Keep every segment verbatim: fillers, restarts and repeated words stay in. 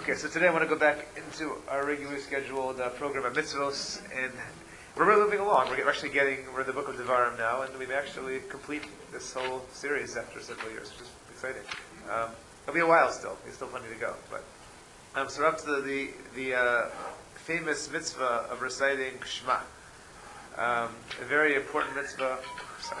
Okay, so today I want to go back into our regularly scheduled uh, program of mitzvos, and we're really moving along. We're actually getting, we're in the book of Devarim now, and we've actually completed this whole series after several years, which is exciting. Um, it'll be a while still. There's still plenty to go. But um, so we're up to the the, the uh, famous mitzvah of reciting Shema, um, a very important mitzvah. Sorry.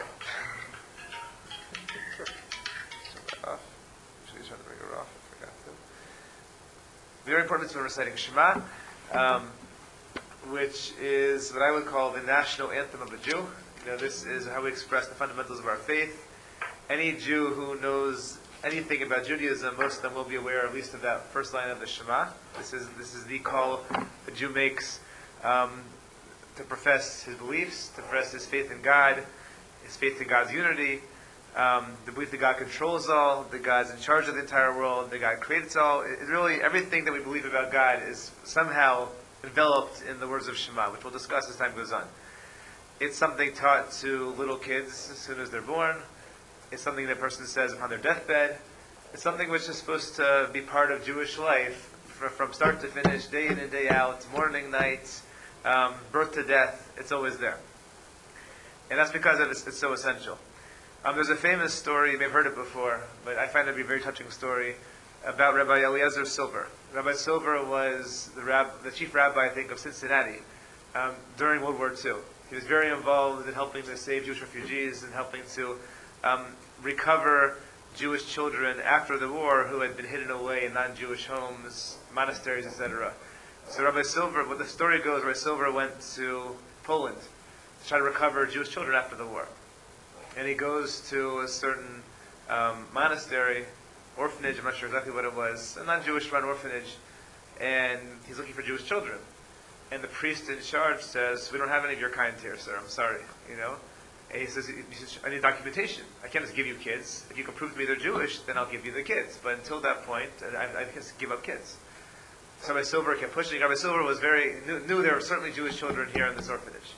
Sure. Turn that off. Actually, trying to bring her off. I forgot to. Very important mitzvah reciting Shema, um, which is what I would call the national anthem of a Jew. You know, this is how we express the fundamentals of our faith. Any Jew who knows anything about Judaism, most of them will be aware at least of that first line of the Shema. This is this is the call a Jew makes um, to profess his beliefs, to profess his faith in God, his faith in God's unity, um, the belief that God controls all, that God's in charge of the entire world, that God creates all. It, it really, everything that we believe about God is somehow enveloped in the words of Shema, which we'll discuss as time goes on. It's something taught to little kids as soon as they're born. It's something that a person says upon their deathbed. It's something which is supposed to be part of Jewish life from start to finish, day in and day out, morning, night, um, birth to death. It's always there. And that's because it's, it's so essential. Um, there's a famous story, you may have heard it before, but I find it to be a very touching story, about Rabbi Eliezer Silver. Rabbi Silver was the, rab- the chief rabbi, I think, of Cincinnati um, during World War Two. He was very involved in helping to save Jewish refugees and helping to um, recover Jewish children after the war who had been hidden away in non-Jewish homes, monasteries, et cetera. So Rabbi Silver, what the story goes, Rabbi Silver went to Poland to try to recover Jewish children after the war. And he goes to a certain um, monastery, orphanage, I'm not sure exactly what it was, a non-Jewish run orphanage, and he's looking for Jewish children. And the priest in charge says, "We don't have any of your kind here, sir, I'm sorry," you know. And he says, he says, "I need documentation. I can't just give you kids. If you can prove to me they're Jewish, then I'll give you the kids. But until that point, I, I can't give up kids." So Rabbi Silver kept pushing. Rabbi Silver was very knew, knew there were certainly Jewish children here in this orphanage.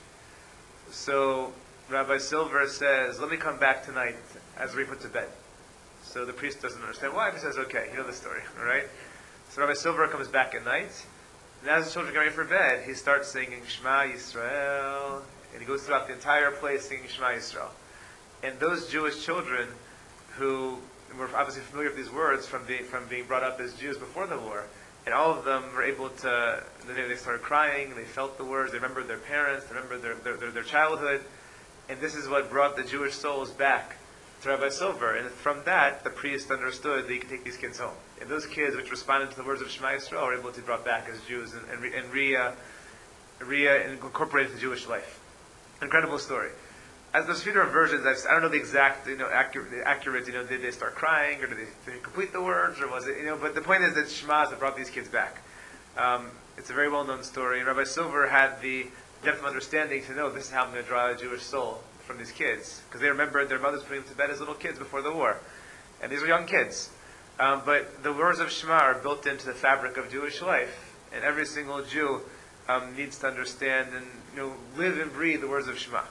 So Rabbi Silver says, "Let me come back tonight as we put to bed." So the priest doesn't understand why. He says, "Okay, you know the story, all right?" So Rabbi Silver comes back at night, and as the children get ready for bed, he starts singing Shema Yisrael, and he goes throughout the entire place singing Shema Yisrael. And those Jewish children who were obviously familiar with these words from being from being brought up as Jews before the war, and all of them were able to. They, they started crying. They felt the words. They remembered their parents. They remembered their their, their, their childhood. And this is what brought the Jewish souls back to Rabbi Silver. And from that, the priest understood that he could take these kids home. And those kids, which responded to the words of Shema Yisrael, were able to be brought back as Jews and, and, re, and re, uh, re uh, incorporated into Jewish life. Incredible story. As there's a few different versions, I've, I don't know the exact, you know, accurate, accurate, you know, did they start crying, or did they, did they complete the words, or was it, you know, but the point is that Shema that brought these kids back. Um, it's a very well-known story, and Rabbi Silver had the depth of understanding to know this is how I'm going to draw a Jewish soul from these kids, because they remembered their mothers putting them to bed as little kids before the war, and these were young kids. Um, but the words of Shema are built into the fabric of Jewish life, and every single Jew um, needs to understand and you know live and breathe the words of Shema.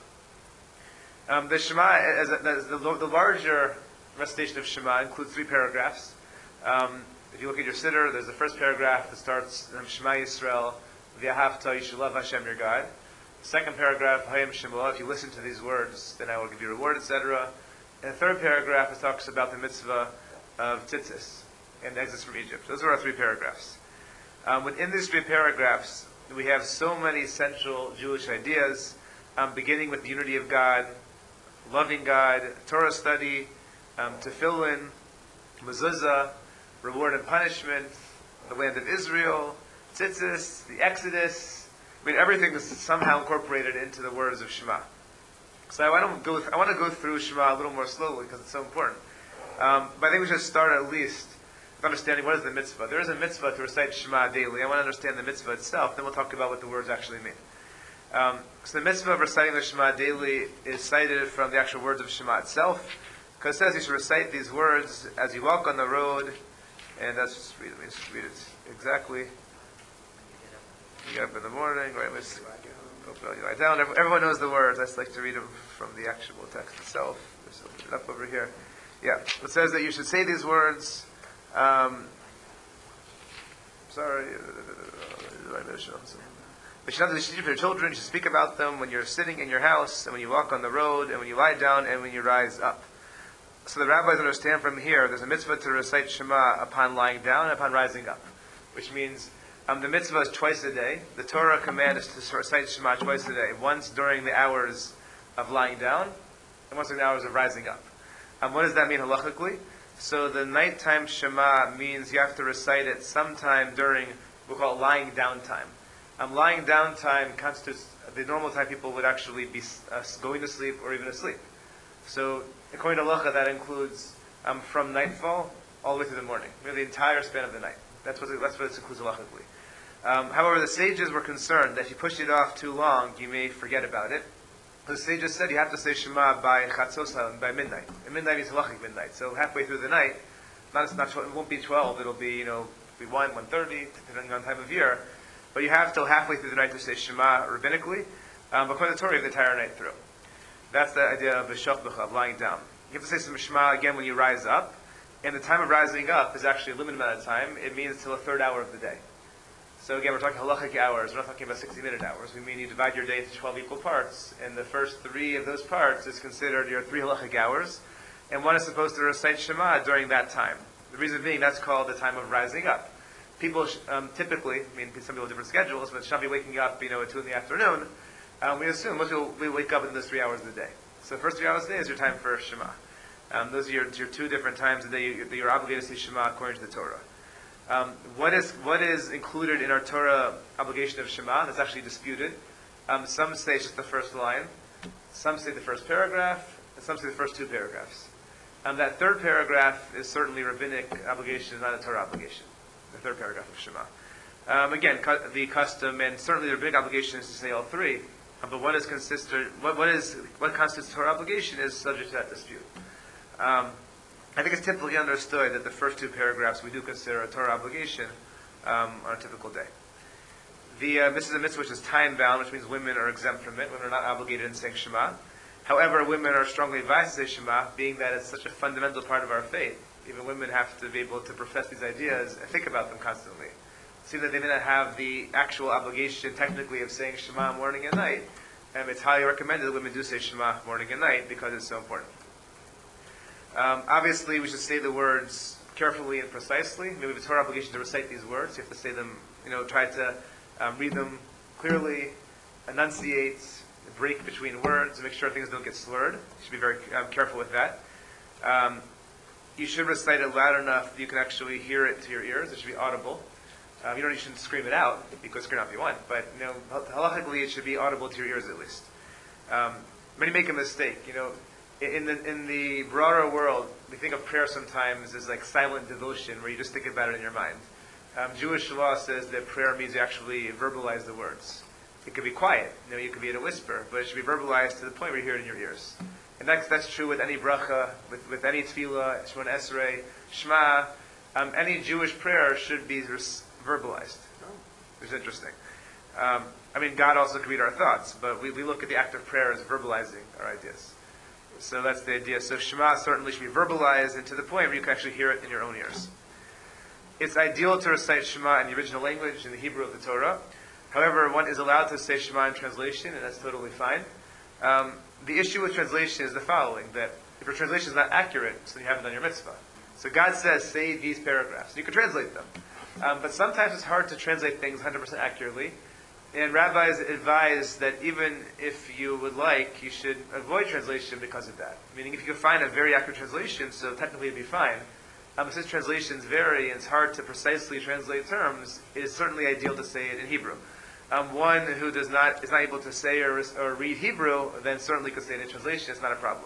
Um, the Shema, as, a, as the, the larger recitation of Shema, includes three paragraphs. Um, if you look at your siddur, there's the first paragraph that starts um, Shema Yisrael, V'ahavta, you should love Hashem your God. Second paragraph, Hayim Shemua, if you listen to these words, then I will give you reward, et cetera. And the third paragraph, it talks about the mitzvah of tzitzis and the exodus from Egypt. Those are our three paragraphs. Um, within these three paragraphs, we have so many central Jewish ideas, um, beginning with the unity of God, loving God, Torah study, um, tefillin, mezuzah, reward and punishment, the land of Israel, tzitzis, the exodus. I mean, everything is somehow incorporated into the words of Shema. So I want to go. Th- I want to go through Shema a little more slowly because it's so important. Um, but I think we should start at least with understanding what is the mitzvah. There is a mitzvah to recite Shema daily. I want to understand the mitzvah itself. Then we'll talk about what the words actually mean. Um, so the mitzvah of reciting the Shema daily is cited from the actual words of Shema itself, because it says you should recite these words as you walk on the road. And let's just read it. Let me just read it exactly. You get up in the morning, right? Let's you lie down. Everyone knows the words. I just like to read them from the actual text itself. Just open it up over here. Yeah, it says that you should say these words um, sorry. But you should teach for your children. You should speak about them when you're sitting in your house, and when you walk on the road, and when you lie down, and when you rise up. So the rabbis understand from here, there's a mitzvah to recite Shema upon lying down and upon rising up, which means um, the mitzvah is twice a day. The Torah command is to recite Shema twice a day, once during the hours of lying down, and once during the hours of rising up. Um, what does that mean halachically? So the nighttime Shema means you have to recite it sometime during, we'll call it lying down time. Um, lying down time constitutes the normal time people would actually be uh, going to sleep or even asleep. So according to halacha, that includes um, from nightfall all the way through the morning, really the entire span of the night. That's what it, that's what it includes halachically. Um, however, the sages were concerned that if you push it off too long, you may forget about it. The sages said you have to say Shema by chatzos, by midnight. And midnight means halachic midnight. So halfway through the night, not, not it won't be twelve. It'll be you know be one, one thirty, depending on time of year. But you have till halfway through the night to say Shema rabbinically. Um, but according to the Torah, you have the entire night through. That's the idea of the shachbcha, of lying down. You have to say some Shema again when you rise up. And the time of rising up is actually a limited amount of time. It means till a third hour of the day. So again, we're talking halachic hours. We're not talking about sixty-minute hours. We mean you divide your day into twelve equal parts. And the first three of those parts is considered your three halachic hours. And one is supposed to recite Shema during that time. The reason being, that's called the time of rising up. People um, typically, I mean, some people have different schedules, but should not be waking up, you know, at two in the afternoon. Um, we assume most people we wake up in those three hours of the day. So the first three hours of the day is your time for Shema. Um, those are your, your two different times a day you, that you're obligated to say Shema according to the Torah. Um, what is what is included in our Torah obligation of Shema? That's actually disputed. Um, some say it's just the first line. Some say the first paragraph. And some say the first two paragraphs. Um, that third paragraph is certainly rabbinic obligation, not a Torah obligation. The third paragraph of Shema. Um, again, cu- the custom and certainly the rabbinic obligation is to say all three. Um, but what is consistent? What, what is what constitutes Torah obligation is subject to that dispute. Um, I think it's typically understood that the first two paragraphs we do consider a Torah obligation um, on a typical day. The uh, this is a mitzvah which is time bound, which means women are exempt from it. Women are not obligated in saying Shema. However, women are strongly advised to say Shema, being that it's such a fundamental part of our faith. Even women have to be able to profess these ideas and think about them constantly. See that they may not have the actual obligation, technically, of saying Shema morning and night. And it's highly recommended that women do say Shema morning and night because it's so important. Um, obviously, we should say the words carefully and precisely. I mean, we have a Torah obligation to recite these words. You have to say them, you know, try to um, read them clearly, enunciate, break between words, and make sure things don't get slurred. You should be very um, careful with that. Um, you should recite it loud enough that you can actually hear it to your ears. It should be audible. Um, you don't you shouldn't scream it out. You could scream out if you want, but you know, halachically, it should be audible to your ears at least. Um, many make a mistake. You know, in the in the broader world, we think of prayer sometimes as like silent devotion, where you just think about it in your mind. Um, Jewish law says that prayer means you actually verbalize the words. It could be quiet, you know, you could be at a whisper, but it should be verbalized to the point where you hear it in your ears. And that's that's true with any bracha, with, with any tefillah, Shemona Esrei, Shema. Um, any Jewish prayer should be res- verbalized. It's interesting. Um, I mean, God also can read our thoughts, but we, we look at the act of prayer as verbalizing our ideas. So that's the idea. So Shema certainly should be verbalized, and to the point where you can actually hear it in your own ears. It's ideal to recite Shema in the original language, in the Hebrew of the Torah. However, one is allowed to say Shema in translation, and that's totally fine. Um, the issue with translation is the following, that if your translation is not accurate, so you haven't done your mitzvah. So God says, say these paragraphs. You can translate them. Um, but sometimes it's hard to translate things one hundred percent accurately. And rabbis advise that even if you would like, you should avoid translation because of that. Meaning if you can find a very accurate translation, so technically it'd be fine. Um, since translations vary and it's hard to precisely translate terms, it is certainly ideal to say it in Hebrew. Um, one who does not is not able to say or, or read Hebrew, then certainly could say it in translation. It's not a problem.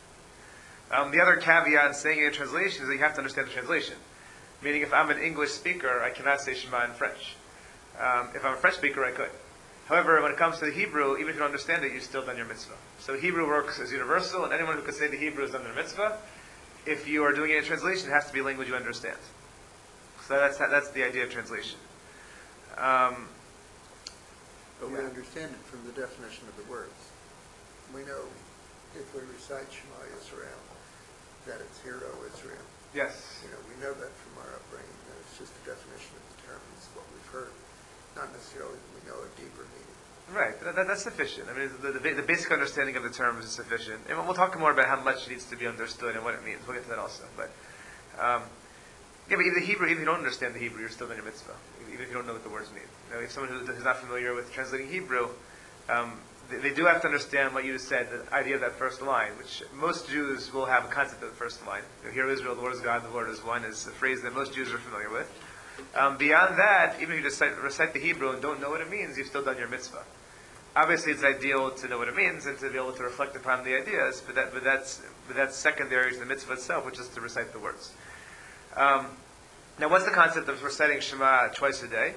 Um, the other caveat in saying it in translation is that you have to understand the translation. Meaning, if I'm an English speaker, I cannot say Shema in French. Um, if I'm a French speaker, I could. However, when it comes to the Hebrew, even if you don't understand it, you've still done your mitzvah. So Hebrew works as universal, and anyone who can say the Hebrew has done their mitzvah. If you are doing it in translation, it has to be a language you understand. So that's that's the idea of translation. Um, But we understand it from the definition of the words. We know if we recite Shema Yisrael, that it's Hero Israel. yes. You know, we know that from our upbringing, that it's just a definition of the term. It's Right, that, that- that's sufficient. I mean, the, the, ba- the basic understanding of the terms is sufficient. And we'll talk more about how much needs to be understood and what it means. We'll get to that also. But, um, yeah, but even the Hebrew, even if you don't understand the Hebrew, you're still in your mitzvah, even if you don't know what the words mean. You know, if someone who, who's not familiar with translating Hebrew, um, they, they do have to understand what you just said, the idea of that first line, which most Jews will have a concept of the first line. You know, Hear, Israel, the Lord is God, the Lord is one, is a phrase that most Jews are familiar with. Um, beyond that, even if you just recite, recite the Hebrew and don't know what it means, you've still done your mitzvah. Obviously, it's ideal to know what it means and to be able to reflect upon the ideas, but that, but that's, but that's secondary to the mitzvah itself, which is to recite the words. Um, now, what's the concept of reciting Shema twice a day?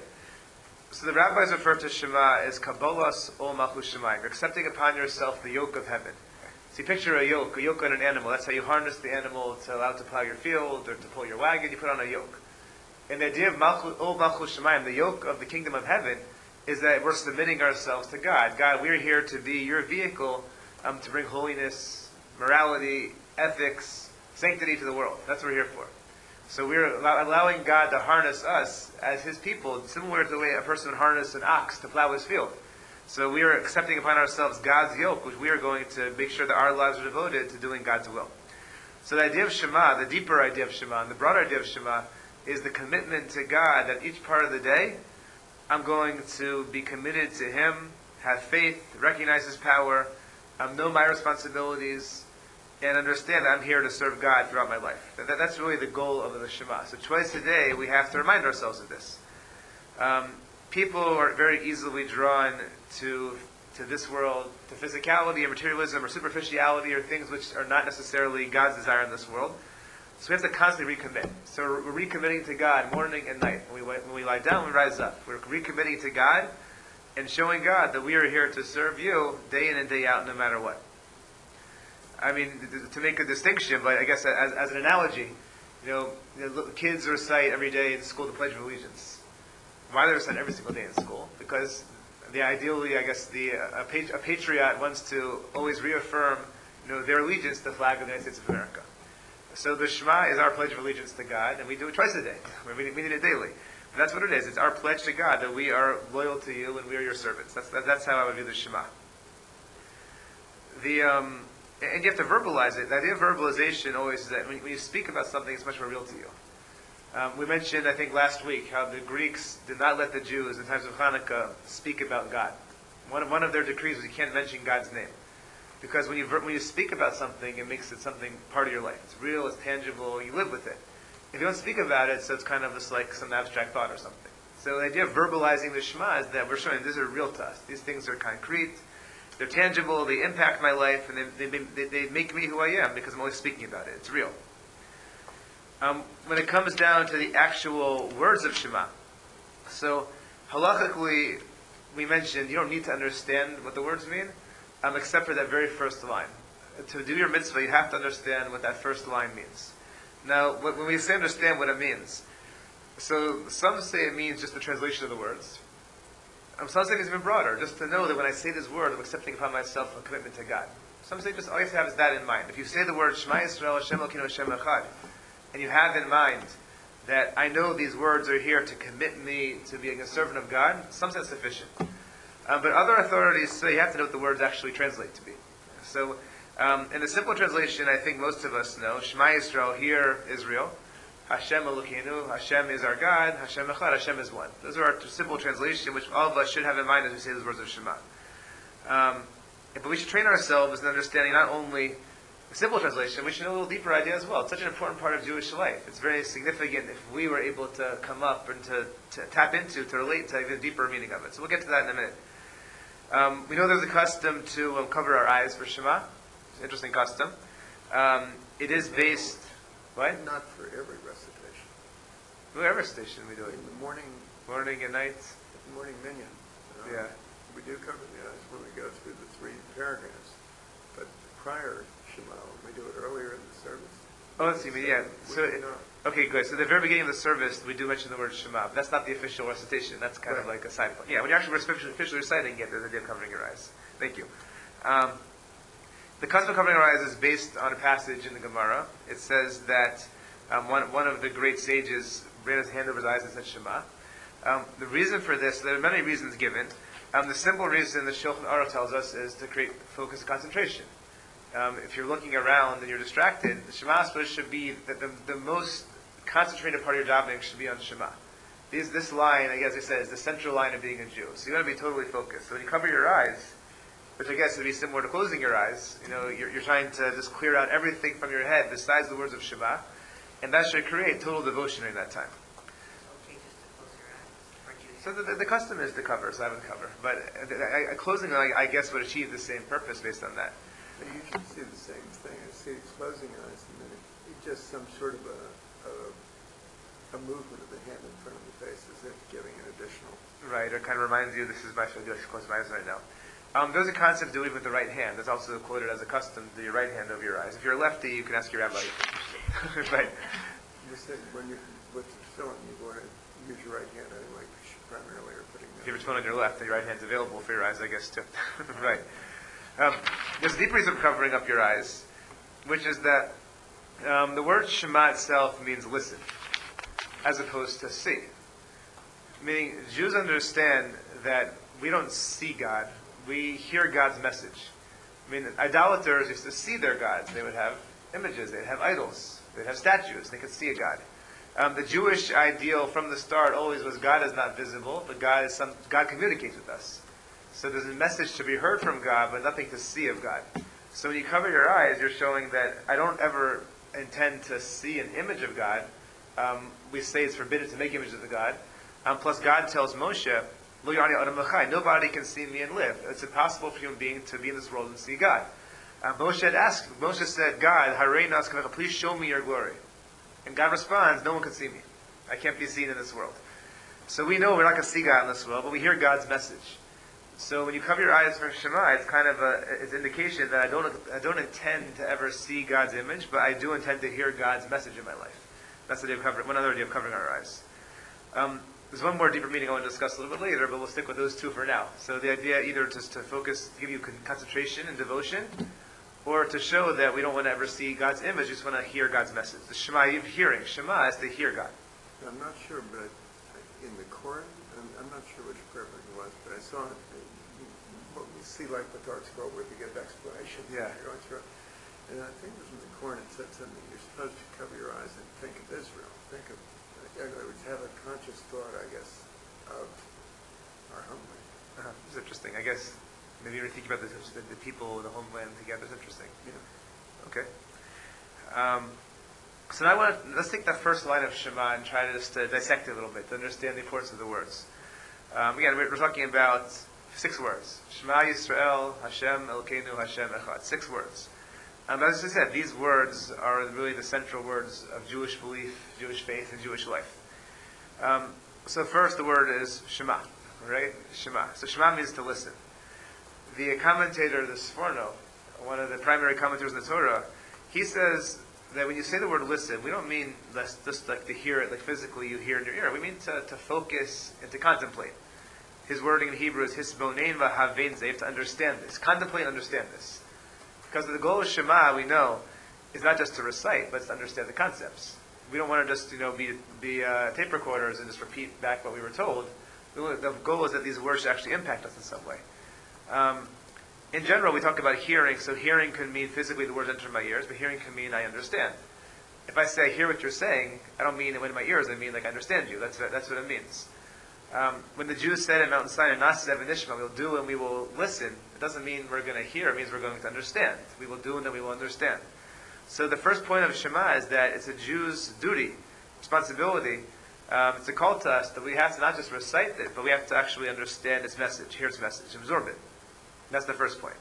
So the rabbis refer to Shema as Kabbalas Ol Malchus Shemayim, accepting upon yourself the yoke of heaven. So you picture a yoke, a yoke on an animal. That's how you harness the animal to allow it to plow your field or to pull your wagon. You put on a yoke. And the idea of Malchus, Ol Malchus Shemayim, the yoke of the kingdom of heaven, is that we're submitting ourselves to God. God, we're here to be your vehicle um, to bring holiness, morality, ethics, sanctity to the world. That's what we're here for. So we're allow- allowing God to harness us as His people, similar to the way a person would harness an ox to plow his field. So we are accepting upon ourselves God's yoke, which we are going to make sure that our lives are devoted to doing God's will. So the idea of Shema, the deeper idea of Shema, and the broader idea of Shema, is the commitment to God that each part of the day, I'm going to be committed to Him, have faith, recognize His power, um, know my responsibilities, and understand that I'm here to serve God throughout my life. That, that's really the goal of the Shema. So twice a day, we have to remind ourselves of this. Um, people are very easily drawn to to this world, to physicality or materialism or superficiality or things which are not necessarily God's desire in this world. So we have to constantly recommit. So we're recommitting to God morning and night. When we, when we lie down, we rise up. We're recommitting to God and showing God that we are here to serve you day in and day out, no matter what. I mean, to make a distinction, but I guess as, as an analogy, you know, you know, kids recite every day in school the Pledge of Allegiance. Why do they recite every single day in school? Because the ideally, I guess, the a, pat- a patriot wants to always reaffirm, you know, their allegiance to the flag of the United States of America. So the Shema is our pledge of allegiance to God, and we do it twice a day. We, we need it daily. But that's what it is. It's our pledge to God that we are loyal to you and we are your servants. That's that, that's how I would view the Shema. The um, and you have to verbalize it. The idea of verbalization always is that when, when you speak about something, it's much more real to you. Um, we mentioned, I think, last week how the Greeks did not let the Jews in times of Hanukkah speak about God. One of, one of their decrees was you can't mention God's name. Because when you when you speak about something, it makes it something part of your life. It's real, it's tangible, you live with it. If you don't speak about it, so it's kind of just like some abstract thought or something. So the idea of verbalizing the Shema is that we're showing these are real to us. These things are concrete, they're tangible, they impact my life, and they, they, they, they make me who I am because I'm always speaking about it. It's real. Um, when it comes down to the actual words of Shema, so halachically, we mentioned you don't need to understand what the words mean, um, except for that very first line. To do your mitzvah, you have to understand what that first line means. Now, when we say understand what it means, so some say it means just the translation of the words. Um, some say it's even broader, just to know that when I say this word, I'm accepting upon myself a commitment to God. Some say just all you have to have is that in mind. If you say the word Shema Yisrael, Hashem Elokeinu Hashem Echad, and you have in mind that I know these words are here to commit me to being a servant of God, some say it's sufficient. Um, but other authorities say you have to know what the words actually translate to be. So, um, in the simple translation, I think most of us know, Shema Yisrael, hear Israel, Hashem Elokeinu, Hashem is our God, Hashem Echad, Hashem is one. Those are our simple translation, which all of us should have in mind as we say those words of Shema. Um, but we should train ourselves in understanding not only the simple translation, we should know a little deeper idea as well. It's such an important part of Jewish life. It's very significant if we were able to come up and to, to tap into, to relate to even deeper meaning of it. So we'll get to that in a minute. Um, we know there's a custom to um, cover our eyes for Shema. It's an interesting custom. Um, it is based, what? Not for every recitation. Whatever station we do it. In the morning, Morning and night. morning minyan. uh, Yeah. We do cover the eyes when we go through the three paragraphs. But prior Shema, when we do it earlier in the service. Oh, let's see. Yeah. We So, do not. okay, good. So at the very beginning of the service, we do mention the word Shema. But that's not the official recitation. That's kind of Right. like a side point. Yeah, when you're actually officially officially reciting it, there's a idea of covering your eyes. Thank you. Um, the custom of covering our eyes is based on a passage in the Gemara. It says that um, one one of the great sages ran his hand over his eyes and said Shema. Um, the reason for this, there are many reasons given. Um, the simple reason the Shulchan Aruch tells us is to create focus and concentration. Um, if you're looking around and you're distracted, the Shema should be the, the, the most concentrated part of your davening should be on Shema. These, this line, I guess I said, is the central line of being a Jew. So you want to be totally focused. So when you cover your eyes, which I guess would be similar to closing your eyes, you know, you're, you're trying to just clear out everything from your head besides the words of Shema, and that should create total devotion during that time. Okay, just to close your eyes. Aren't you- So the, the, the custom is to cover, so I would cover. But uh, I, I, closing, I, I guess, would achieve the same purpose based on that. I usually see the same thing. I see it closing eyes, and then it, it just some sort of a, a a movement of the hand in front of the face, as if giving an additional. Right, it kind of reminds you, this is my should close my eyes right now. Um, there's a concept of doing it with the right hand. That's also quoted as a custom, do your right hand over your eyes. If you're a lefty, you can ask your rabbi. Right. You said when you're with the filling, you want to use your right hand anyway, because you primarily are putting. If you're phone on your left, then your right hand's available for your eyes, I guess, too. Right. Um, there's a deep reason for covering up your eyes, which is that um, the word Shema itself means listen, as opposed to see. Meaning, Jews understand that we don't see God, we hear God's message. I mean, idolaters used to see their gods. They would have images, they'd have idols, they'd have statues, they could see a God. Um, the Jewish ideal from the start always was God is not visible, but God is some, God communicates with us. So there's a message to be heard from God, but nothing to see of God. So when you cover your eyes, you're showing that I don't ever intend to see an image of God. Um, we say it's forbidden to make images of the God. Um, plus, God tells Moshe, "Lo yarani adam l'chai," nobody can see me and live. It's impossible for a human being to be in this world and see God. Uh, Moshe had asked, Moshe said, God, Harei nas kamecha, please show me your glory. And God responds, no one can see me. I can't be seen in this world. So we know we're not going to see God in this world, but we hear God's message. So when you cover your eyes for Shema, it's kind of a, it's an indication that I don't, I don't intend to ever see God's image, but I do intend to hear God's message in my life. That's the idea of covering, one other idea of covering our eyes. Um, there's one more deeper meaning I want to discuss a little bit later, but we'll stick with those two for now. So the idea either just to focus, give you con- concentration and devotion, or to show that we don't want to ever see God's image, we just want to hear God's message. The Shema, even hearing. Shema is to hear God. I'm not sure, but in the Koran, I'm, I'm not sure which prayer book it was, but I saw it. What we see like with Art Scroll, where we get explanations. Yeah. You're going through it. And I think it was in the Koran, it said something, you're supposed to cover your eyes and think of Israel. Think of, in other words, have a conscious thought, I guess, of our homeland. Uh-huh. It's interesting. I guess maybe you're thinking about the, the, the people, the homeland together. It's interesting. Yeah. Okay. Um, so now I want to, let's take that first line of Shema and try to just uh, dissect it a little bit, to understand the importance of the words. Um, again, we're, we're talking about six words. Shema Yisrael, Hashem Elokeinu, Hashem Echad. Six words. Um, as I said, these words are really the central words of Jewish belief, Jewish faith, and Jewish life. Um, so first, the word is Shema, right? Shema. So Shema means to listen. The commentator, the Sforno, one of the primary commentators in the Torah, he says that when you say the word listen, we don't mean less, just like to hear it, like physically you hear in your ear. We mean to, to focus and to contemplate. His wording in Hebrew is hisbonein v'havein. You have to understand this. Contemplate and understand this. Because the goal of Shema, we know, is not just to recite, but to understand the concepts. We don't want to just, you know, be, be uh, tape recorders and just repeat back what we were told. The goal is that these words should actually impact us in some way. Um, in general, we talk about hearing, so hearing can mean physically the words enter my ears, but hearing can mean I understand. If I say I hear what you're saying, I don't mean it went in my ears, I mean like I understand you. That's what, that's what it means. Um, when the Jews said in Mount Sinai, Na'aseh v'nishma, we'll do and we will listen, it doesn't mean we're going to hear, it means we're going to understand. We will do and then we will understand. So the first point of Shema is that it's a Jew's duty, responsibility. Um, it's a call to us that we have to not just recite it, but we have to actually understand its message, hear its message, absorb it. That's the first point.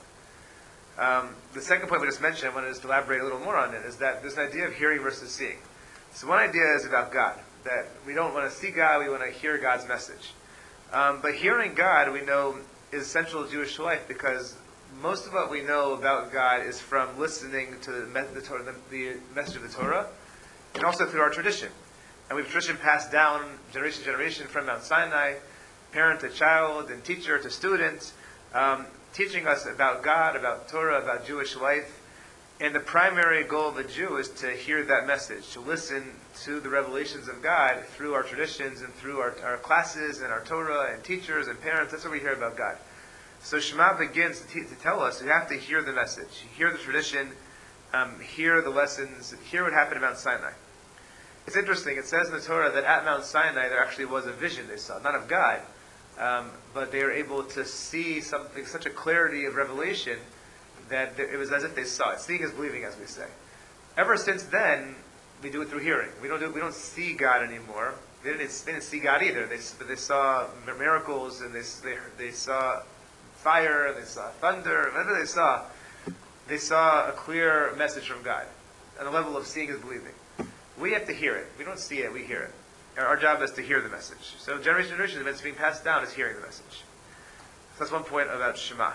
Um, the second point we just mentioned, I wanted to elaborate a little more on it, is that there's an idea of hearing versus seeing. So one idea is about God, that we don't want to see God, we want to hear God's message. Um, but hearing God, we know, is central to Jewish life because most of what we know about God is from listening to the, me- the, Torah, the, the message of the Torah, and also through our tradition. And we've tradition passed down generation to generation from Mount Sinai, parent to child, and teacher to student, um, teaching us about God, about Torah, about Jewish life. And the primary goal of a Jew is to hear that message, to listen to the revelations of God through our traditions and through our, our classes and our Torah and teachers and parents. That's what we hear about God. So Shema begins to, te- to tell us you have to hear the message, hear the tradition, um, hear the lessons, hear what happened at Mount Sinai. It's interesting. It says in the Torah that at Mount Sinai there actually was a vision they saw, not of God, um, but they were able to see something, such a clarity of revelation that it was as if they saw it. Seeing is believing, as we say. Ever since then, we do it through hearing. We don't do, we don't see God anymore. They didn't, they didn't see God either. They, but they saw miracles, and they, they they saw fire, and they saw thunder. Whatever they saw, they saw a clear message from God. On the level of seeing is believing. We have to hear it. We don't see it, we hear it. Our, our job is to hear the message. So generation to generation, it's being passed down is hearing the message. So that's one point about Shema.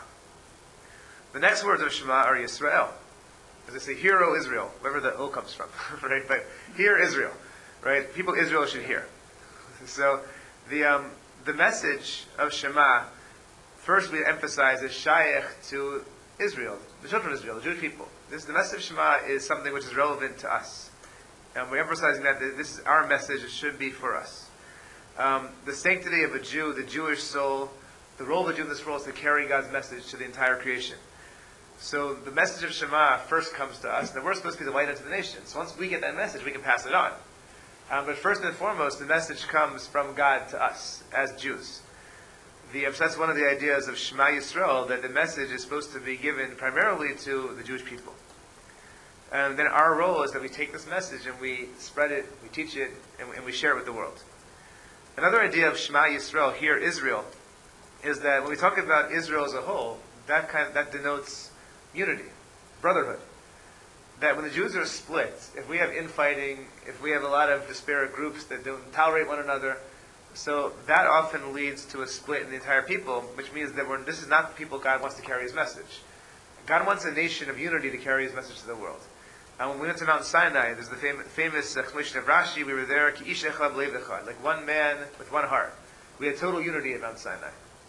The next words of Shema are Yisrael. As they say, hear, O Israel, wherever the O comes from, right? But hear Israel, right? People Israel should hear. So the um, the message of Shema, first we emphasize is Shaykh to Israel, the children of Israel, the Jewish people. This the message of Shema is something which is relevant to us, and we're emphasizing that this is our message. It should be for us. Um, the sanctity of a Jew, the Jewish soul, the role of the Jew in this world is to carry God's message to the entire creation. So the message of Shema first comes to us, and we're supposed to be the light unto the nations. Once we get that message, we can pass it on. Um, but first and foremost, the message comes from God to us as Jews. The, so that's one of the ideas of Shema Yisrael, that the message is supposed to be given primarily to the Jewish people. And then our role is that we take this message and we spread it, we teach it, and we, and we share it with the world. Another idea of Shema Yisrael, here Israel, is that when we talk about Israel as a whole, that kind of, that denotes unity, brotherhood. That when the Jews are split, if we have infighting, if we have a lot of disparate groups that don't tolerate one another, so that often leads to a split in the entire people, which means that we're, this is not the people God wants to carry His message. God wants a nation of unity to carry His message to the world. And when we went to Mount Sinai, there's the fam- famous explanation of Rashi, we were there, Ki ish echad b'lev echad, like one man with one heart. We had total unity at Mount Sinai.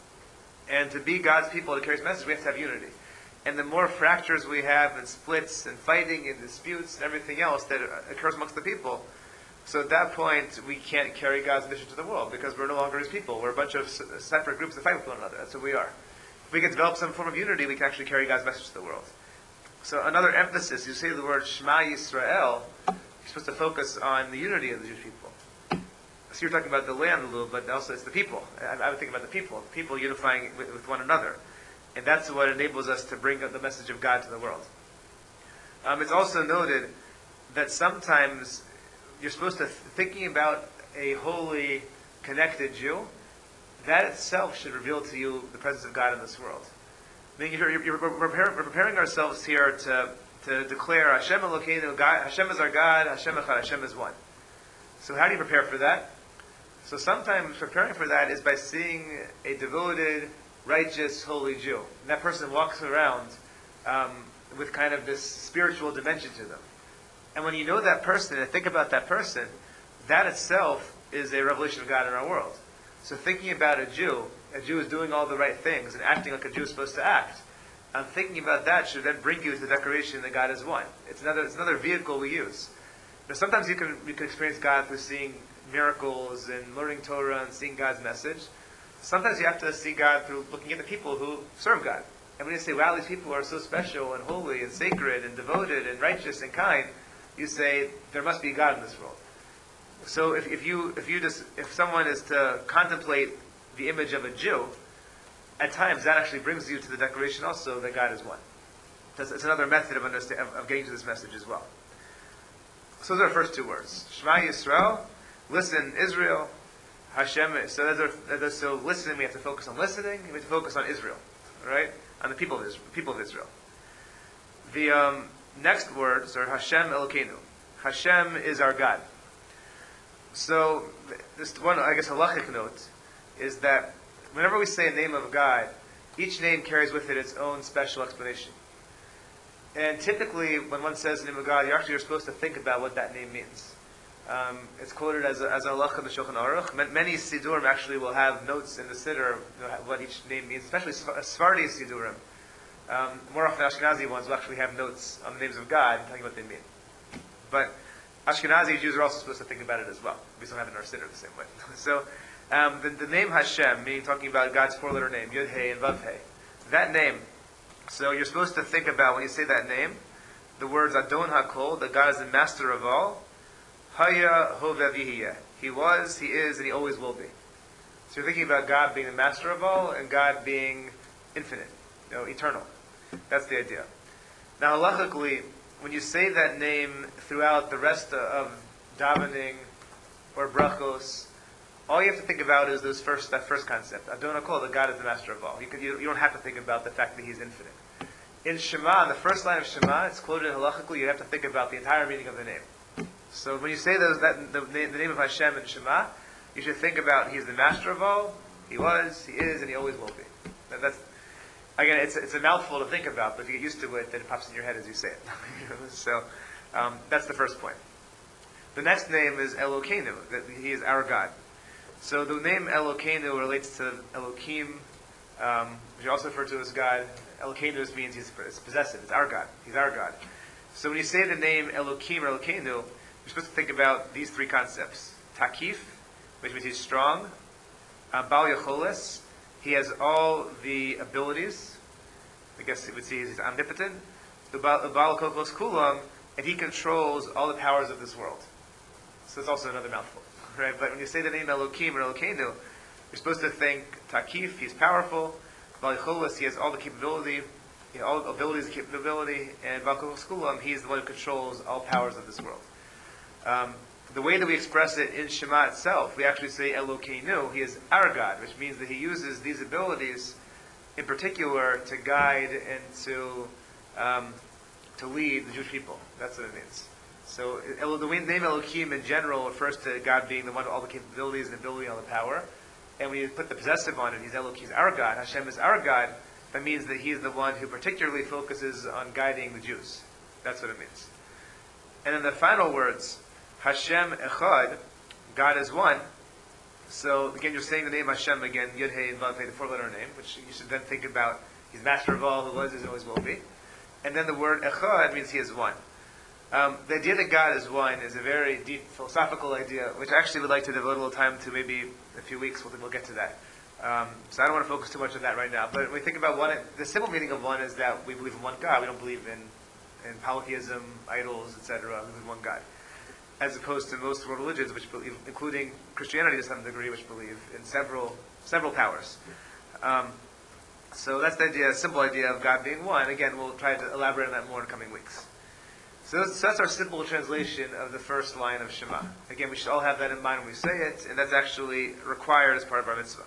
And to be God's people to carry His message, we have to have unity. And the more fractures we have, and splits, and fighting, and disputes, and everything else that occurs amongst the people, so at that point, we can't carry God's mission to the world, because we're no longer His people. We're a bunch of separate groups that fight with one another. That's what we are. If we can develop some form of unity, we can actually carry God's message to the world. So another emphasis, you say the word Shema Yisrael, you're supposed to focus on the unity of the Jewish people. So you're talking about the land a little, but also it's the people. I, I would think about the people, the people unifying with, with one another. And that's what enables us to bring the message of God to the world. Um, it's also noted that sometimes you're supposed to, thinking about a holy, connected Jew, that itself should reveal to you the presence of God in this world. I mean, you're, you're, you're, we're, preparing, we're preparing ourselves here to, to declare Hashem Elokeinu, God, Hashem is our God, Hashem Echad, Hashem is one. So how do you prepare for that? So sometimes preparing for that is by seeing a devoted, righteous, holy Jew. And that person walks around um, with kind of this spiritual dimension to them. And when you know that person and think about that person, that itself is a revelation of God in our world. So thinking about a Jew, a Jew is doing all the right things and acting like a Jew is supposed to act. And thinking about that should then bring you to the declaration that God is one. It's another, it's another vehicle we use. Now, sometimes you can you can experience God through seeing miracles and learning Torah and seeing God's message. Sometimes you have to see God through looking at the people who serve God. And when you say, wow, these people are so special and holy and sacred and devoted and righteous and kind, you say, there must be God in this world. So if, if you if you just if someone is to contemplate the image of a Jew, at times that actually brings you to the declaration also that God is one. That's, it's another method of, understand, of, of getting to this message as well. So those are the first two words. Shema Yisrael, listen, Israel, Hashem. So, those are, so listening, we have to focus on listening, and we have to focus on Israel, right? On the people of Israel. People of Israel. The um, next words are Hashem Elokeinu. Hashem is our God. So this one, I guess, halachic note is that whenever we say a name of God, each name carries with it its own special explanation. And typically, when one says the name of God, you actually are supposed to think about what that name means. Um, it's quoted as a, as a halacha in the Shulchan Aruch. Many Sidurim actually will have notes in the Siddur, you know, what each name means, especially Sephardi Sidurim. Um, more often, Ashkenazi ones will actually have notes on the names of God and telling you what they mean. But Ashkenazi Jews are also supposed to think about it as well. We still have it in our Siddur the same way. So, um, the, the name Hashem, meaning talking about God's four-letter name, Yud Hey and Vav Hey, that name. So you're supposed to think about when you say that name, the words Adon HaKol, that God is the master of all. Haya Hoveh V'Hiyeh. He was, he is, and he always will be. So you're thinking about God being the master of all and God being infinite, you know, eternal. That's the idea. Now, halachically, when you say that name throughout the rest of davening or brachos, all you have to think about is those first that first concept. Adon HaKol, that God is the master of all. You, can, you, you don't have to think about the fact that He's infinite. In Shema, in the first line of Shema, it's quoted halachically. You have to think about the entire meaning of the name. So when you say those, that the, the name of Hashem in Shema, you should think about He's the master of all. He was, He is, and He always will be. That, that's again, it's it's a mouthful to think about, but if you get used to it, then it pops in your head as you say it. So um, that's the first point. The next name is Elokeinu, that He is our God. So the name Elokeinu relates to Elokim, um, which is also referred to as God. Elokeinu means He's it's possessive. It's our God. He's our God. So when you say the name Elokim or Elokeinu, you're supposed to think about these three concepts. Takif, which means He's strong. Uh, Bal Yacholes, He has all the abilities. I guess it would say He's omnipotent. The Bal Kokos Kulam, and He controls all the powers of this world. So it's also another mouthful. Right? But when you say the name Elokim or Elokeinu, you're supposed to think Takif, He's powerful. Bal Yacholes, He has all the capability, you know, all the abilities and capability. And Bal Kokos Kulam, He's the one who controls all powers of this world. Um, the way that we express it in Shema itself, we actually say Elokeinu, He is our God, which means that He uses these abilities in particular to guide and to um, to lead the Jewish people. That's what it means. So El, the name Elokim in general refers to God being the one with all the capabilities and ability and all the power. And when you put the possessive on it, He's Elokim, He's our God, Hashem is our God, that means that He is the one who particularly focuses on guiding the Jews. That's what it means. And then the final words, Hashem Echad, God is one. So again, you're saying the name Hashem again, Yud Hey and Vav Hey, the four-letter name, which you should then think about. He's master of all, who was, is, and always will be. And then the word Echad means He is one. Um, the idea that God is one is a very deep philosophical idea, which I actually would like to devote a little time to. Maybe in a few weeks we'll, we'll get to that. Um, so I don't want to focus too much on that right now. But when we think about one, the simple meaning of one is that we believe in one God. We don't believe in, in polytheism, idols, et cetera. We believe in one God. As opposed to most world religions, which believe, including Christianity to some degree, which believe in several several powers. Um, so that's the idea, a simple idea of God being one. Again, we'll try to elaborate on that more in coming weeks. So that's, so that's our simple translation of the first line of Shema. Again, we should all have that in mind when we say it, and that's actually required as part of our mitzvah.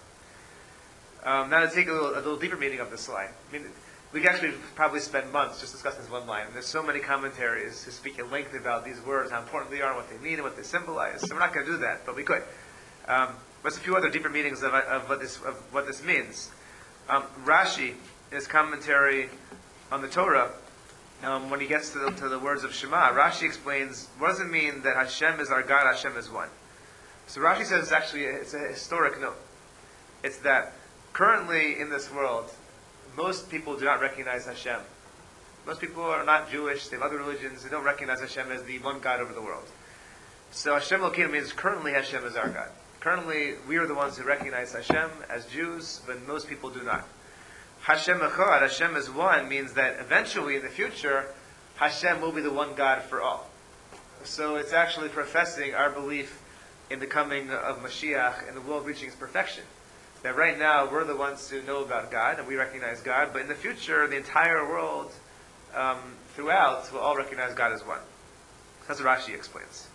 Um, now to take a little, a little deeper meaning of this line. I mean, we could actually probably spend months just discussing this one line. And there's so many commentaries who speak at length about these words, how important they are, and what they mean, and what they symbolize. So we're not going to do that, but we could. Um, there's a few other deeper meanings of, of, what, this, of what this means. Um, Rashi, in his commentary on the Torah, um, when he gets to the, to the words of Shema, Rashi explains, what does it mean that Hashem is our God, Hashem is one? So Rashi says it's actually a, it's a historic note. It's that currently in this world, most people do not recognize Hashem. Most people are not Jewish, they have other religions, they don't recognize Hashem as the one God over the world. So Hashem Elokeinu means currently Hashem is our God. Currently, we are the ones who recognize Hashem as Jews, but most people do not. Hashem Echad, Hashem is one, means that eventually in the future, Hashem will be the one God for all. So it's actually professing our belief in the coming of Mashiach and the world reaching its perfection. That right now we're the ones who know about God and we recognize God, but in the future the entire world um, throughout will all recognize God as one. That's what Rashi explains.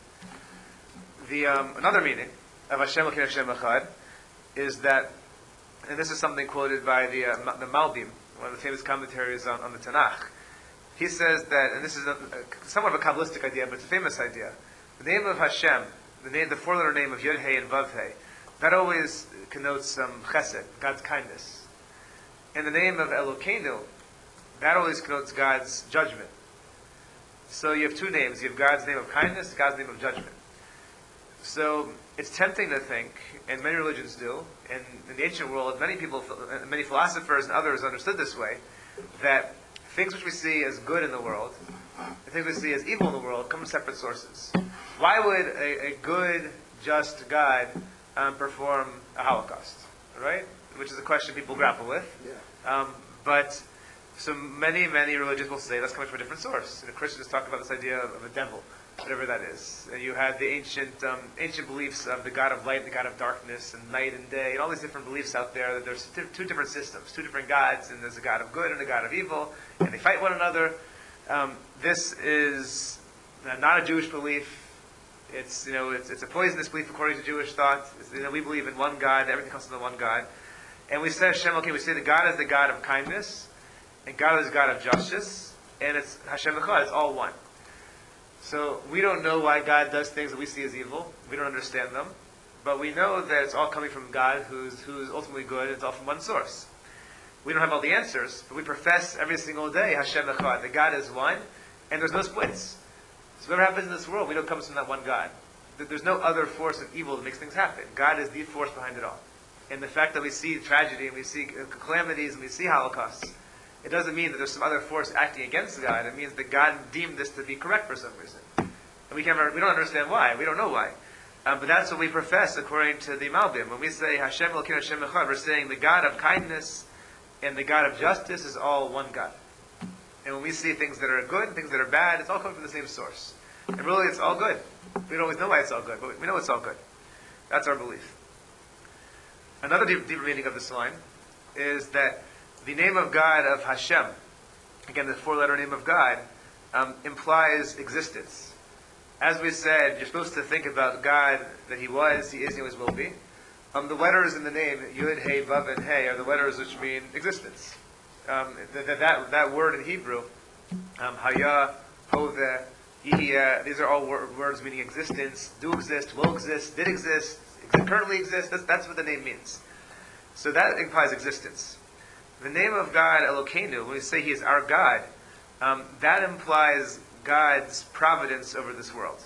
The um, another meaning of Hashem Elokeinu Hashem Echad is that, and this is something quoted by the uh, the Malbim, one of the famous commentaries on, on the Tanakh. He says that, and this is a, a, somewhat of a Kabbalistic idea, but it's a famous idea. The name of Hashem, the name, the four-letter name of Yud Hey and Vav Hey, that always connotes um, chesed, God's kindness. And the name of Elokeinu, that always connotes God's judgment. So you have two names. You have God's name of kindness, God's name of judgment. So it's tempting to think, and many religions do, and in the ancient world, many people, many philosophers and others understood this way, that things which we see as good in the world, and things we see as evil in the world, come from separate sources. Why would a, a good, just God um, perform a Holocaust, right? Which is a question people grapple with. Yeah. Um, but so many, many religions will say that's coming from a different source. You know, Christians talk about this idea of, of a devil, whatever that is. And you had the ancient um, ancient beliefs of the God of light, the God of darkness, and night and day, and all these different beliefs out there. That there's t- two different systems, two different gods, and there's a God of good and a God of evil, and they fight one another. Um, this is not a Jewish belief. It's you know it's, it's a poisonous belief according to Jewish thought. It's, you know, we believe in one God. Everything comes from the one God. And we say Hashem, okay, we say that God is the God of kindness, and God is the God of justice, and it's Hashem Echad, it's all one. So we don't know why God does things that we see as evil. We don't understand them. But we know that it's all coming from God who's who's ultimately good, and it's all from one source. We don't have all the answers, but we profess every single day Hashem Echad, that God is one, and there's no splits. So whatever happens in this world, we know it comes from that one God. There's no other force of evil that makes things happen. God is the force behind it all. And the fact that we see tragedy, and we see calamities, and we see holocausts, it doesn't mean that there's some other force acting against God. It means that God deemed this to be correct for some reason. And we can't, we don't understand why. We don't know why. Um, but that's what we profess according to the Malbim. When we say Hashem Elokeinu Hashem Echad, we're saying the God of kindness and the God of justice is all one God. And when we see things that are good and things that are bad, it's all coming from the same source. And really, it's all good. We don't always know why it's all good, but we know it's all good. That's our belief. Another deep, deeper meaning of this line is that the name of God of Hashem, again the four-letter name of God, um, implies existence. As we said, you're supposed to think about God that He was, He is, He always will be. Um, the letters in the name, Yud, Hey, Vav, and Hey, are the letters which mean existence. Um, th- th- that, that word in Hebrew, um, Haya, Hoveh, Yihya, these are all wor- words meaning existence, do exist, will exist, did exist, currently exist. That's, that's what the name means. So that implies existence. The name of God, Elokeinu, when we say He is our God, um, that implies God's providence over this world.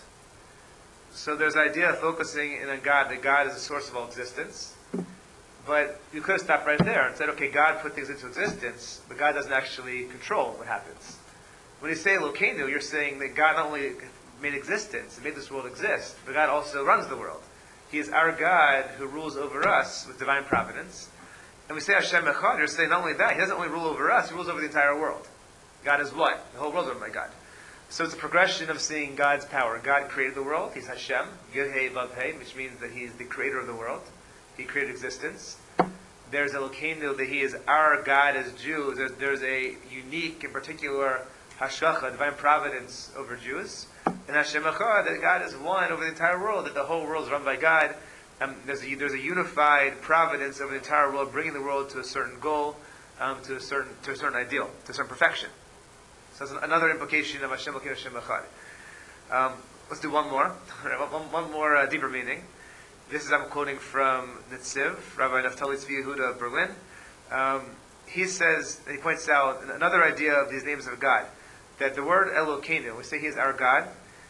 So there's the idea of focusing in on God, that God is the source of all existence. But you could have stopped right there and said, okay, God put things into existence, but God doesn't actually control what happens. When you say Elokeinu, you're saying that God not only made existence, and made this world exist, but God also runs the world. He is our God who rules over us with divine providence. And we say Hashem Echad, you're saying not only that, He doesn't only rule over us, He rules over the entire world. God is one. The whole world is run by God. So it's a progression of seeing God's power. God created the world. He's Hashem, Yud Hey Vav Hey, which means that He is the creator of the world. He created existence. There's Elokeinu, that He is our God as Jews. There's, there's a unique and particular Hashgacha, divine providence over Jews. And Hashem Echad, that God is one over the entire world, that the whole world is run by God. Um, there's, a, there's a unified providence over the entire world, bringing the world to a certain goal, um, to a certain to a certain ideal, to a certain perfection. So that's another implication of Hashem Elokeinu Hashem Echad. Um, let's do one more, one, one more uh, deeper meaning. This is, I'm quoting from Netziv, Rabbi Naftali Tzvi Yehuda of Berlin. Um, he says, he points out another idea of these names of God, that the word Elokeinu, we say He is our God,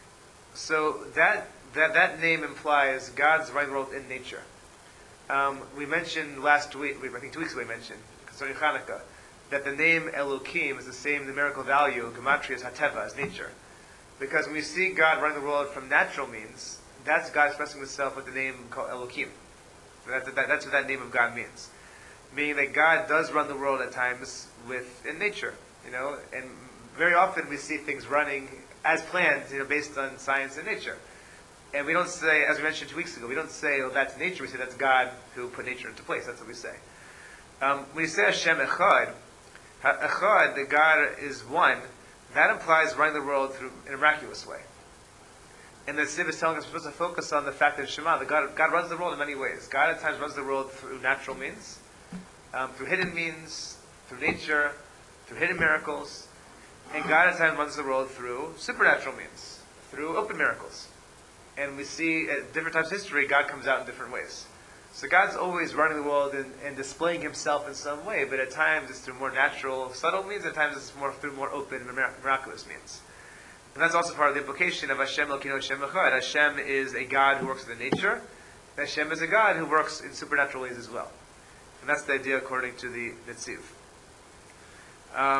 so that that, that name implies God's running the world in nature. Um, we mentioned last week, I think two weeks ago we mentioned, concerning Hanukkah, that the name Elokim is the same numerical value, gematria, as Hateva, as nature. Because when we see God running the world from natural means, that's God expressing Himself with the name called Elokim. That's, that, that's what that name of God means. Meaning that God does run the world at times with in nature, you know, and very often we see things running as planned, you know, based on science and nature. And we don't say, as we mentioned two weeks ago, we don't say, oh, that's nature. We say that's God who put nature into place. That's what we say. Um, when you say Hashem Echad, Echad, that God is one, that implies running the world through in a miraculous way. And the Siv is telling us we're supposed to focus on the fact that Shema, that God, God runs the world in many ways. God at times runs the world through natural means, um, through hidden means, through nature, through hidden miracles. And God at times runs the world through supernatural means, through open miracles. And we see at different times of history, God comes out in different ways. So God's always running the world and, and displaying Himself in some way, but at times it's through more natural, subtle means, at times it's more through more open and miraculous means. And that's also part of the implication of Hashem Elokeinu Hashem Echad. Hashem is a God who works with nature, and Hashem is a God who works in supernatural ways as well. And that's the idea according to the Netziv. Um,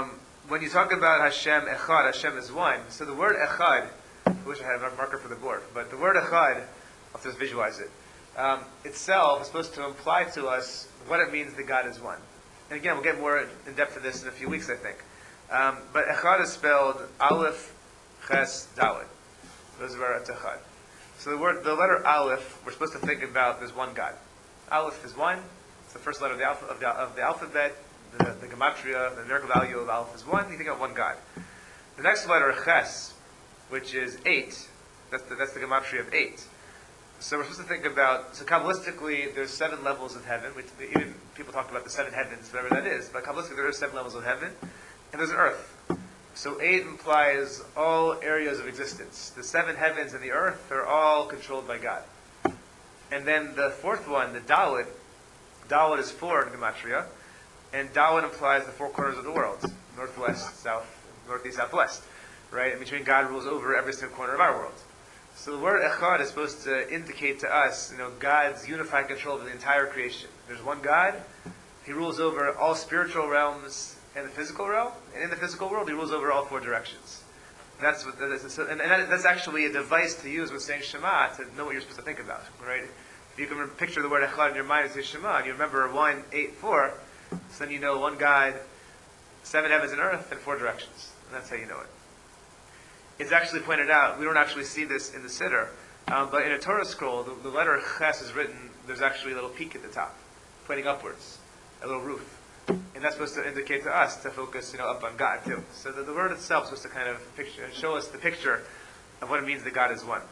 when you talk about Hashem Echad, Hashem is one. So the word Echad, I wish I had a marker for the board, but the word Echad, I'll just visualize it, um, itself is supposed to imply to us what it means that God is one. And again, we'll get more in depth to this in a few weeks, I think. Um, but Echad is spelled Aleph, Ches, Dalet. Those are Echad. So the word, the letter Aleph, we're supposed to think about there's one God. Aleph is one. It's the first letter of the, alpha, of the, of the alphabet. The, the gematria, the numerical value of Aleph is one. You think of one God. The next letter, Ches, which is eight. That's the, that's the gematria of eight. So we're supposed to think about, so Kabbalistically, there's seven levels of heaven. Which, even people talk about the seven heavens, whatever that is. But Kabbalistically, there are seven levels of heaven. And there's an earth. So eight implies all areas of existence. The seven heavens and the earth are all controlled by God. And then the fourth one, the Dalet, Dalet is four in Gematria. And Dalet implies the four corners of the world. Northwest, south, northeast, southwest. Right? In between, God rules over every single corner of our world. So the word Echad is supposed to indicate to us, you know, God's unified control of the entire creation. There's one God. He rules over all spiritual realms and the physical realm. And in the physical world, He rules over all four directions. That's what that is. And, and that, that's actually a device to use when saying Shema to know what you're supposed to think about. Right? If you can picture the word Echad in your mind and say Shema, and you remember one, eight, four, so then you know one God, seven heavens and earth, and four directions. And that's how you know it. It's actually pointed out, we don't actually see this in the Siddur, um, but in a Torah scroll, the, the letter Ches is written, there's actually a little peak at the top, pointing upwards, a little roof. And that's supposed to indicate to us to focus, you know, up on God too. So the, the word itself is supposed to kind of picture, show us the picture of what it means that God is one.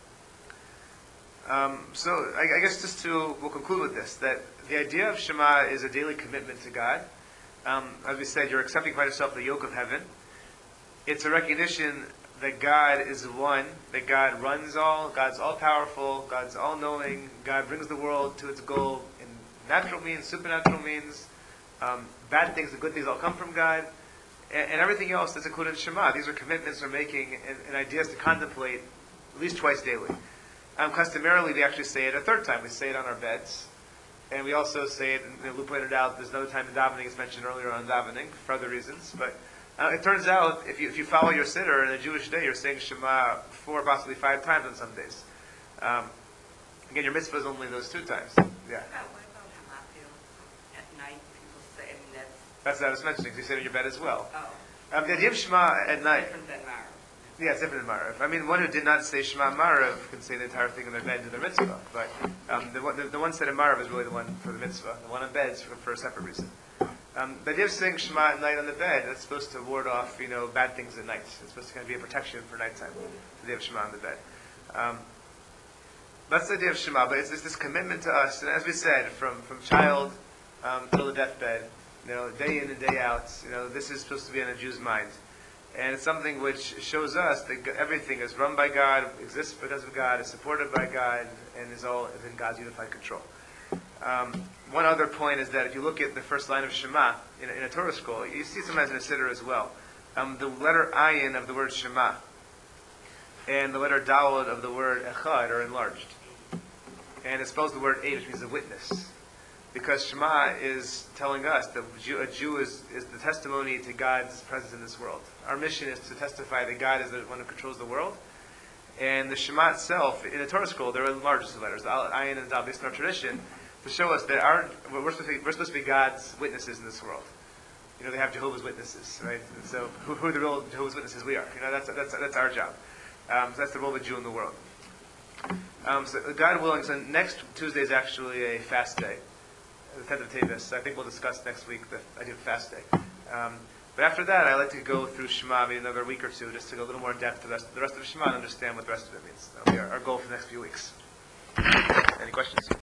Um, so I, I guess just to, we'll conclude with this, that the idea of Shema is a daily commitment to God. Um, as we said, you're accepting by yourself the yoke of heaven. It's a recognition that God is one, that God runs all, God's all-powerful, God's all-knowing, God brings the world to its goal in natural means, supernatural means, um, bad things and good things all come from God, and, and everything else that's included in Shema. These are commitments we're making and, and ideas to contemplate at least twice daily. Um, customarily, we actually say it a third time. We say it on our beds, and we also say it, and Lou pointed out, there's another time in davening, it's mentioned earlier on davening, for other reasons, but Uh, it turns out, if you if you follow your siddur in a Jewish day, you're saying Shema four, possibly five times on some days. Um, again, your mitzvah is only those two times. Yeah. What about, what about Hamaphil at night? People say, I mean, that's... That's what I was mentioning. You say it in your bed as well. Oh. Um, the idea of Shema at night... Different than Marav. Yeah, it's different than Marav. I mean, one who did not say Shema Marav can say the entire thing in their bed to their mitzvah. But um, the, one, the, the one said in Marav is really the one for the mitzvah. The one on bed is for, for a separate reason. Um, the idea of saying Shema at night on the bed, that's supposed to ward off, you know, bad things at night. It's supposed to kind of be a protection for nighttime. The idea of Shema on the bed. Um, that's the idea of Shema, but it's, it's this commitment to us, and as we said, from, from child um, till the deathbed, you know, day in and day out, you know, this is supposed to be in a Jew's mind. And it's something which shows us that everything is run by God, exists because of God, is supported by God, and is all in God's unified control. Um, one other point is that if you look at the first line of Shema in a, in a Torah scroll, you see sometimes in a Siddur as well. Um, the letter Ayin of the word Shema and the letter Daled of the word Echad are enlarged. And it spells the word Eight, which means a witness. Because Shema is telling us that a Jew, a Jew is, is the testimony to God's presence in this world. Our mission is to testify that God is the one who controls the world. And the Shema itself, in the Torah scroll, there are the largest letters, the Ayin and Dal, based on our tradition, to show us that our we're supposed, to be, we're supposed to be God's witnesses in this world. You know, they have Jehovah's Witnesses, right? And so, who, who are the real Jehovah's Witnesses? We are. You know, that's that's that's our job. Um, so that's the role of a Jew in the world. Um, so, God willing, so next Tuesday is actually a fast day, the tenth of Tevis. I think we'll discuss next week the idea of fast day. Um, but after that, I like to go through Shema maybe another week or two, just to go a little more in depth to the rest, the rest of Shema and understand what the rest of it means. That'll be our, our goal for the next few weeks. Any questions?